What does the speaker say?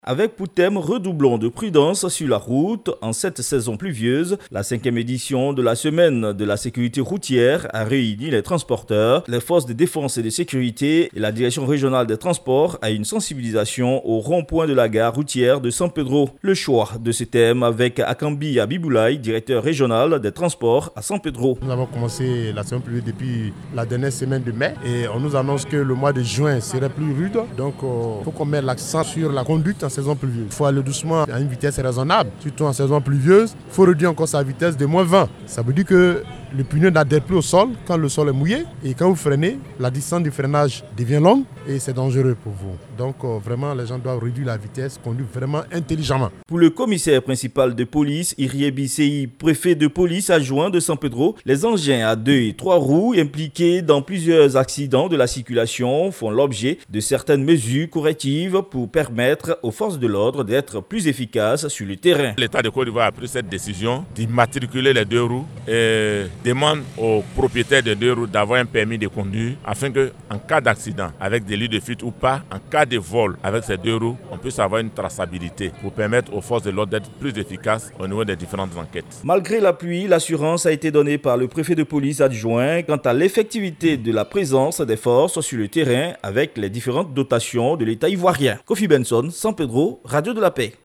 Avec pour thème redoublons de prudence sur la route en cette saison pluvieuse, la 5e édition de la semaine de la sécurité routière a réuni les transporteurs, les forces de défense et de sécurité et la direction régionale des transports à une sensibilisation au rond-point de la gare routière de San Pedro. Le choix de ce thème avec Akambi Abiboulaye, directeur régional des transports à San Pedro. Nous avons commencé la saison pluvieuse depuis la dernière semaine de mai et on nous annonce que le mois de juin serait plus rude. Donc il faut qu'on mette l'accent sur la conduite en saison pluvieuse. Il faut aller doucement à une vitesse raisonnable, surtout en saison pluvieuse. Il faut réduire encore sa vitesse de moins 20. Ça veut dire que le pneu n'adhère plus au sol quand le sol est mouillé et quand vous freinez, la distance du freinage devient longue et c'est dangereux pour vous. Donc vraiment, les gens doivent réduire la vitesse, conduire vraiment intelligemment. Pour le commissaire principal de police, Iriebi Sei, préfet de police adjoint de San Pedro, les engins à 2 et 3 roues impliqués dans plusieurs accidents de la circulation font l'objet de certaines mesures correctives pour permettre aux forces de l'ordre d'être plus efficaces sur le terrain. L'État de Côte d'Ivoire a pris cette décision d'immatriculer les 2 roues et demande aux propriétaires des 2 roues d'avoir un permis de conduire afin que, en cas d'accident, avec délit de fuite ou pas, en cas de vol avec ces 2 roues, on puisse avoir une traçabilité pour permettre aux forces de l'ordre d'être plus efficaces au niveau des différentes enquêtes. Malgré la pluie, l'assurance a été donnée par le préfet de police adjoint quant à l'effectivité de la présence des forces sur le terrain avec les différentes dotations de l'État ivoirien. Kofi Benson, San Pedro, Radio de la Paix.